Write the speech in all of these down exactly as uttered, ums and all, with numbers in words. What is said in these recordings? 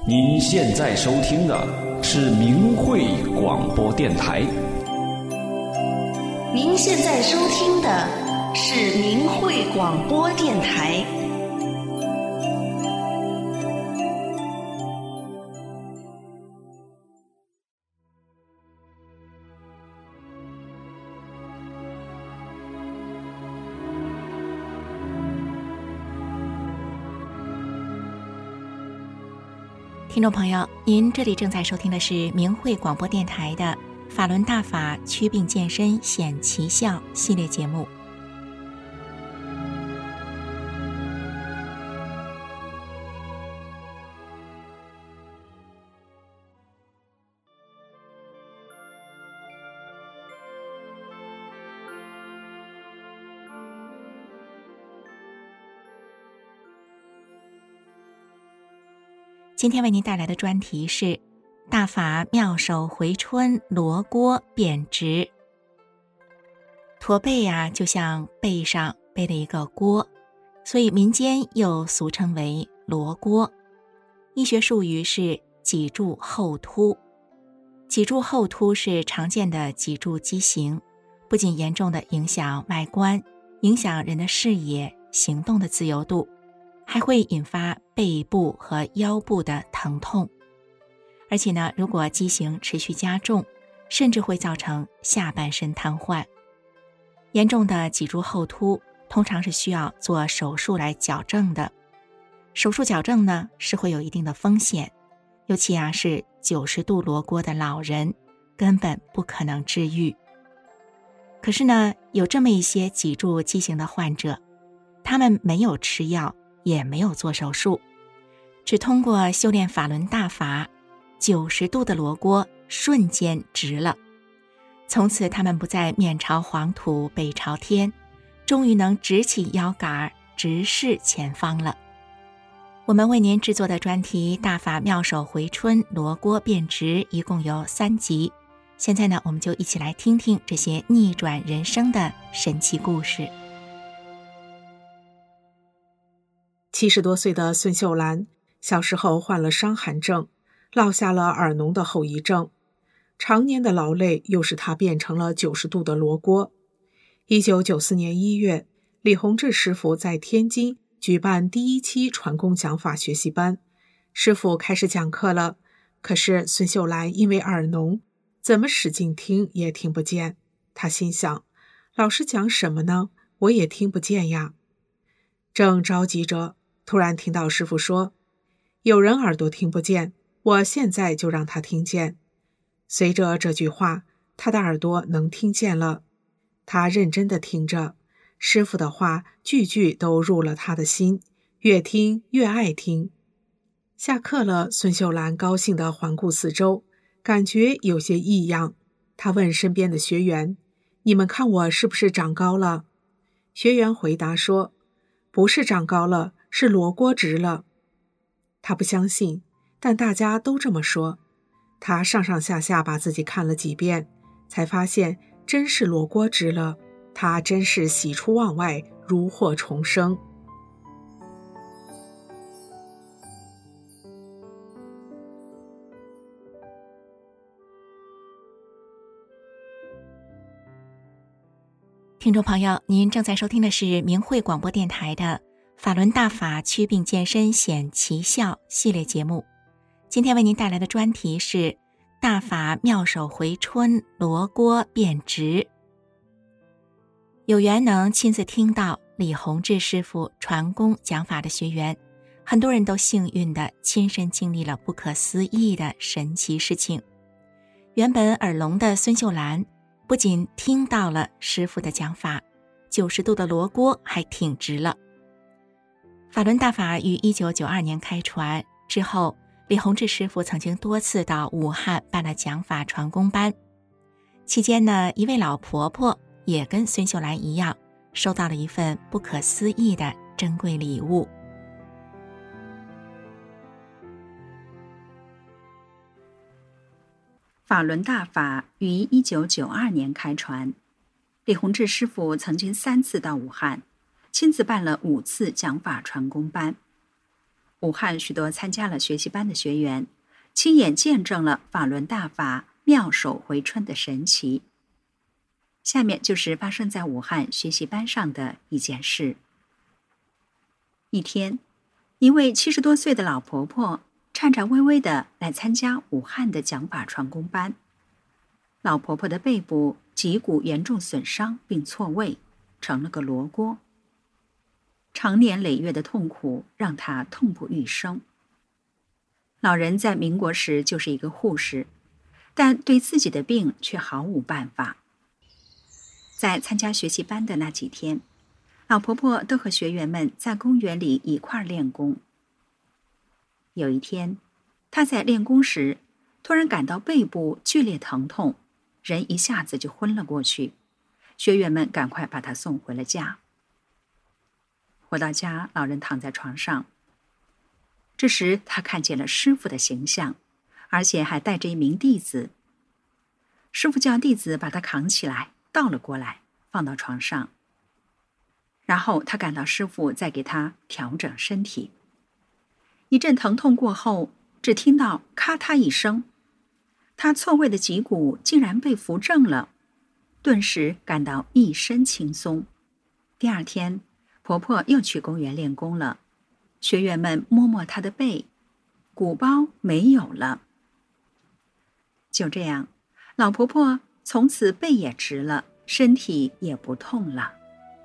您现在收听的是明慧广播电台。 您现在收听的是明慧广播电台。 听众朋友，您这里正在收听的是明慧广播电台的法轮大法祛病健身显奇效系列节目。今天为您带来的专题是大法妙手回春罗锅变直。驼背啊，就像背上背了一个锅，所以民间又俗称为罗锅。医学术语是脊柱后凸。脊柱后凸是常见的脊柱畸形，不仅严重的影响外观，影响人的视野、行动的自由度，还会引发背部和腰部的疼痛。而且呢，如果畸形持续加重，甚至会造成下半身瘫痪。严重的脊柱后凸通常是需要做手术来矫正的。手术矫正呢，是会有一定的风险，尤其啊是九十度罗锅的老人，根本不可能治愈。可是呢，有这么一些脊柱畸形的患者，他们没有吃药，也没有做手术，只通过修炼法轮大法，九十度的罗锅瞬间直了。从此他们不再面朝黄土背朝天，终于能直起腰杆，直视前方了。我们为您制作的专题大法妙手回春罗锅变直一共有三集，现在呢，我们就一起来听听这些逆转人生的神奇故事。 七十多岁的孙秀兰小时候患了伤寒症，落下了耳脓的后遗症，常年的劳累又使她变成了九十度的罗锅。一九九四年一月，李洪志师傅在天津举办第一期传功讲法学习班，师傅开始讲课了。可是孙秀兰因为耳脓，怎么使劲听也听不见。她心想，老师讲什么呢？我也听不见呀。正着急着，突然听到师父说，有人耳朵听不见，我现在就让他听见。随着这句话，他的耳朵能听见了。他认真地听着，师父的话句句都入了他的心，越听越爱听。下课了，孙秀兰高兴地环顾四周，感觉有些异样。他问身边的学员，你们看我是不是长高了？学员回答说，不是长高了，是罗锅直了。他不相信，但大家都这么说。他上上下下把自己看了几遍，才发现真是罗锅直了。他真是喜出望外，如获重生。 听众朋友，您正在收听的是明慧广播电台的法轮大法祛病健身显奇效系列节目。今天为您带来的专题是大法妙手回春罗锅变直。有缘能亲自听到李洪志师傅传功讲法的学员，很多人都幸运地亲身经历了不可思议的神奇事情。原本耳聋的孙秀兰不仅听到了师傅的讲法，九十度的罗锅还挺直了。法轮大法于一九九二年开传之后，李洪志师傅曾经多次到武汉办了讲法传功班。期间呢，一位老婆婆也跟孙秀兰一样，收到了一份不可思议的珍贵礼物。 法轮大法于一九九二年开传，李洪志师傅曾经三次到武汉，亲自办了五次讲法传功班。 武汉许多参加了学习班的学员亲眼见证了法轮大法妙手回春的神奇。下面就是发生在武汉学习班上的一件事。一天，一位七十多岁的老婆婆颤颤巍巍地来参加武汉的讲法传功班。老婆婆的背部脊骨严重损伤并错位，成了个罗锅。长年累月的痛苦让她痛不欲生。老人在民国时就是一个护士，但对自己的病却毫无办法。在参加学习班的那几天，老婆婆都和学员们在公园里一块儿练功。有一天，她在练功时，突然感到背部剧烈疼痛，人一下子就昏了过去。学员们赶快把她送回了家。回到家，老人躺在床上。这时，他看见了师父的形象，而且还带着一名弟子。师父叫弟子把他扛起来，倒了过来，放到床上。然后他感到师父在给他调整身体。一阵疼痛过后，只听到咔嗒一声，他错位的脊骨竟然被扶正了，顿时感到一身轻松。第二天，婆婆又去公园练功了。学员们摸摸她的背，鼓包没有了。就这样，老婆婆从此背也直了，身体也不痛了。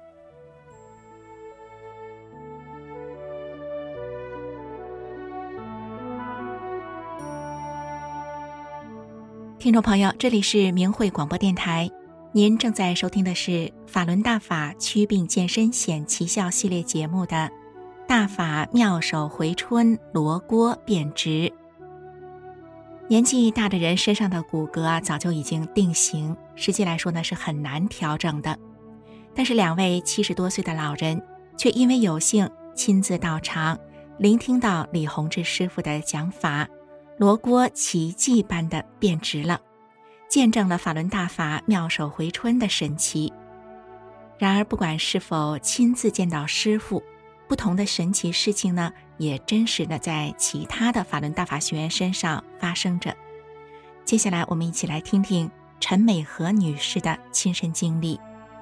听众朋友，这里是明慧广播电台，您正在收听的是法轮大法祛病健身显奇效系列节目的大法妙手回春罗锅变直。年纪大的人身上的骨骼啊，早就已经定型，实际来说呢是很难调整的。但是两位七十多岁的老人，却因为有幸亲自到场，聆听到李洪志师傅的讲法，罗锅奇迹般的变直了，见证了法轮大法妙手回春的神奇。然而不管是否亲自见到师傅，不同的神奇事情呢，也真实的在其他的法轮大法学员身上发生着。接下来我们一起来听听陈美和女士的亲身经历。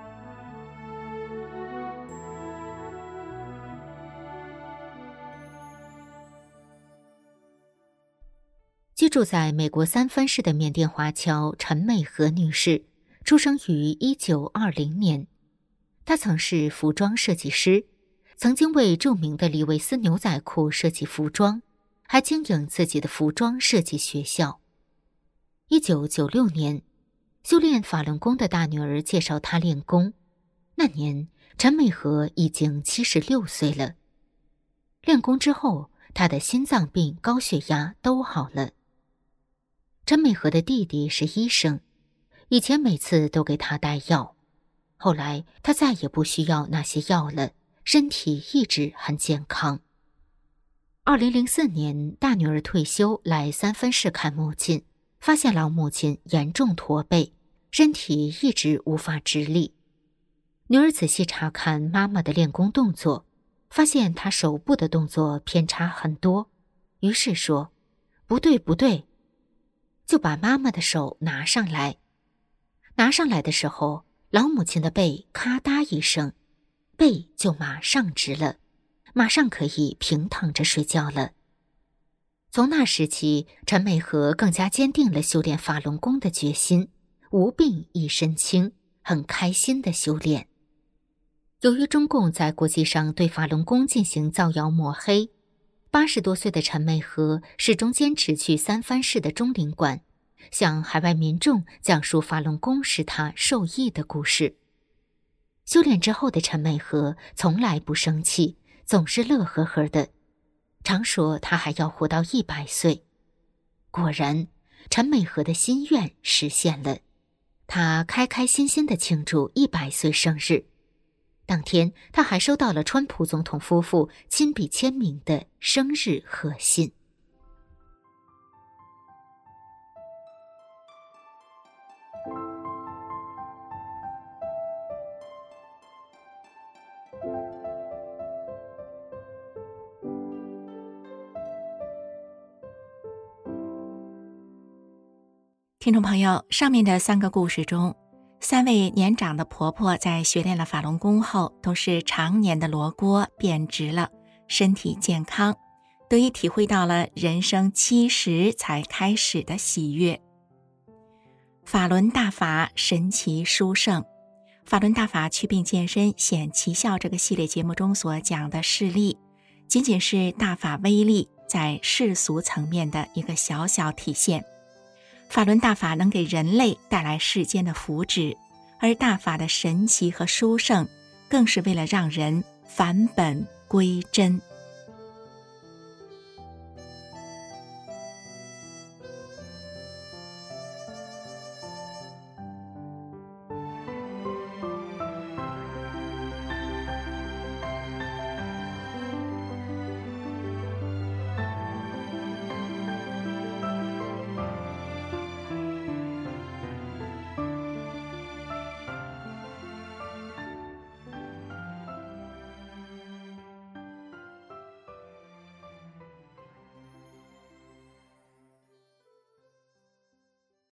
居住在美国三藩市的缅甸华侨陈美和女士，出生于一九二零年。她曾是服装设计师，曾经为著名的李维斯牛仔裤设计服装，还经营自己的服装设计学校。一九九六年，修炼法轮功的大女儿介绍她练功，那年陈美和已经七十六岁了。练功之后，她的心脏病、高血压都好了。陈美和的弟弟是医生，以前每次都给她带药，后来她再也不需要那些药了，身体一直很健康。二零零四年，大女儿退休来三藩市看母亲，发现老母亲严重驼背，身体一直无法直立。女儿仔细查看妈妈的练功动作，发现她手部的动作偏差很多，于是说：“不对不对。”就把妈妈的手拿上来。拿上来的时候，老母亲的背咔嗒一声，背就马上直了，马上可以平躺着睡觉了。从那时起，陈美和更加坚定了修炼法轮功的决心，无病一身轻，很开心的修炼。由于中共在国际上对法轮功进行造谣抹黑，八十多岁的陈美和始终坚持去三藩市的中领馆，向海外民众讲述法轮功使他受益的故事。修炼之后的陈美和从来不生气，总是乐呵呵的，常说他还要活到一百岁。果然，陈美和的心愿实现了，他开开心心地庆祝一百岁生日。当天，他还收到了川普总统夫妇亲笔签名的生日贺信。 听众朋友，上面的三个故事中，三位年长的婆婆在学练了法轮功后，都是常年的罗锅变直了，身体健康，得以体会到了人生七十才开始的喜悦。法轮大法神奇殊胜，法轮大法祛病健身显奇效这个系列节目中所讲的事例，仅仅是大法威力在世俗层面的一个小小体现。法轮大法能给人类带来世间的福祉，而大法的神奇和殊胜，更是为了让人返本归真。